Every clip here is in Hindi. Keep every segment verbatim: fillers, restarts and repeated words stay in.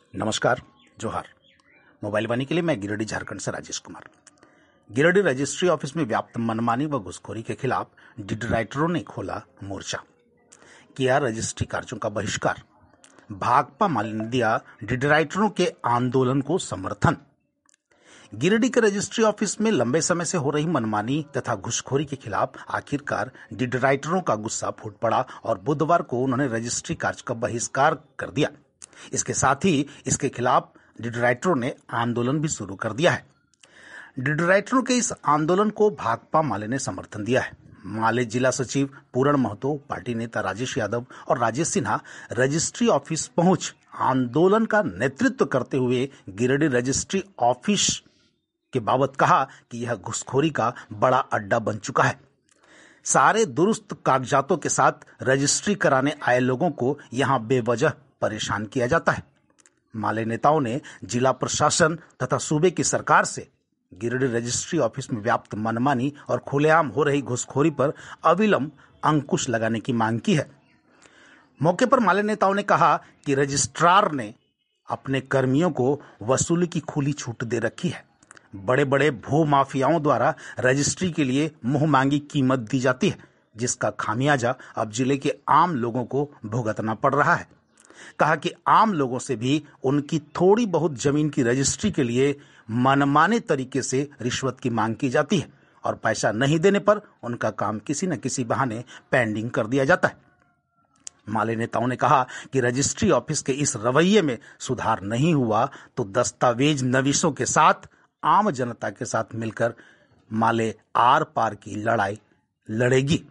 नमस्कार, जोहार। मोबाइल वाणी के लिए मैं गिरिडीह झारखंड से राजेश कुमार। गिरिडीह रजिस्ट्री ऑफिस में व्याप्त मनमानी व घुसखोरी के खिलाफ डिड राइटरों ने खोला मोर्चा, किया रजिस्ट्री कार्यों का बहिष्कार। भाकपा माले ने दिया डिड राइटरों के आंदोलन को समर्थन। गिरिडीह के रजिस्ट्री ऑफिस में लंबे समय से हो रही मनमानी तथा घुसखोरी के खिलाफ आखिरकार डिड राइटरों का गुस्सा फूट पड़ा और बुधवार को उन्होंने रजिस्ट्री कार्य का बहिष्कार कर दिया। इसके साथ ही इसके खिलाफ डिड राइटरों ने आंदोलन भी शुरू कर दिया है। डिड राइटरों के इस आंदोलन को भाकपा माले ने समर्थन दिया है। माले जिला सचिव पूरण महतो, पार्टी नेता राजेश यादव और राजेश सिन्हा रजिस्ट्री ऑफिस पहुंच आंदोलन का नेतृत्व करते हुए गिरिडीह रजिस्ट्री ऑफिस के बाबत कहा कि यह घुसखोरी का बड़ा अड्डा बन चुका है। सारे दुरुस्त कागजातों के साथ रजिस्ट्री कराने आए लोगों को यहां बेवजह परेशान किया जाता है। माले नेताओं ने जिला प्रशासन तथा सूबे की सरकार से गिरिडीह रजिस्ट्री ऑफिस में व्याप्त मनमानी और खुलेआम हो रही घुसखोरी पर अविलंब अंकुश लगाने की मांग की है। मौके पर माले नेताओं ने कहा कि रजिस्ट्रार ने अपने कर्मियों को वसूली की खुली छूट दे रखी है। बड़े बड़े भू माफियाओं द्वारा रजिस्ट्री के लिए मुंह मांगी कीमत दी जाती है, जिसका खामियाजा अब जिले के आम लोगों को भुगतना पड़ रहा है। कहा कि आम लोगों से भी उनकी थोड़ी बहुत जमीन की रजिस्ट्री के लिए मनमाने तरीके से रिश्वत की मांग की जाती है और पैसा नहीं देने पर उनका काम किसी न किसी बहाने पेंडिंग कर दिया जाता है। माले नेताओं ने कहा कि रजिस्ट्री ऑफिस के इस रवैये में सुधार नहीं हुआ तो दस्तावेज नवीसों के साथ आम जनता के साथ मिलकर माले आर पार की लड़ाई लड़ेगी।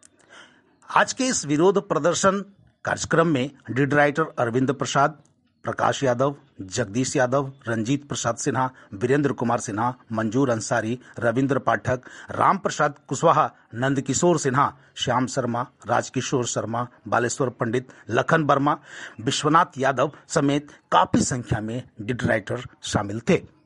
आज के इस विरोध प्रदर्शन कार्यक्रम में डिड राइटर अरविंद प्रसाद, प्रकाश यादव, जगदीश यादव, रंजीत प्रसाद सिन्हा, वीरेंद्र कुमार सिन्हा, मंजूर अंसारी, रविंद्र पाठक, राम प्रसाद कुशवाहा, नंद किशोर सिन्हा, श्याम शर्मा, राजकिशोर शर्मा, बालेश्वर पंडित, लखन वर्मा, विश्वनाथ यादव समेत काफी संख्या में डिड राइटर शामिल थे।